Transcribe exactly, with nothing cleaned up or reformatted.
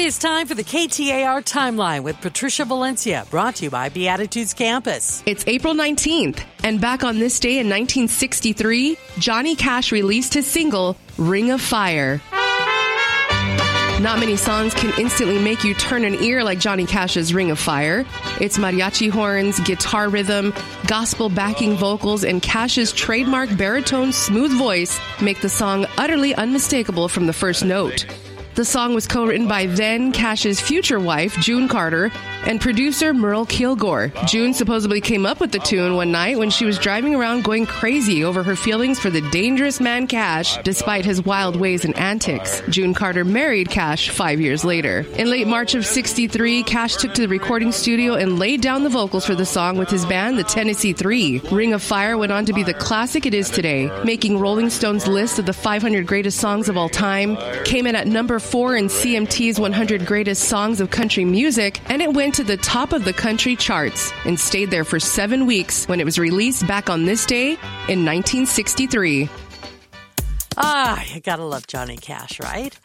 is time for the K T A R Timeline with Patricia Valencia, brought to you by Beatitudes Campus. It's April nineteenth, and back on this day in nineteen sixty-three, Johnny Cash released his single, Ring of Fire. Not many songs can instantly make you turn an ear like Johnny Cash's Ring of Fire. Its mariachi horns, guitar rhythm, gospel backing vocals, and Cash's trademark baritone smooth voice make the song utterly unmistakable from the first note. The song was co-written by then Cash's future wife, June Carter, and producer Merle Kilgore. June supposedly came up with the tune one night when she was driving around going crazy over her feelings for the dangerous man Cash, despite his wild ways and antics. June Carter married Cash five years later. In late March of sixty-three, Cash took to the recording studio and laid down the vocals for the song with his band, the Tennessee Three. Ring of Fire went on to be the classic it is today, making Rolling Stone's list of the five hundred greatest songs of all time, came in at number four in C M T's one hundred greatest songs of country music, and it went to the top of the country charts and stayed there for seven weeks when it was released back on this day in nineteen sixty-three. Ah, you gotta love Johnny Cash, right?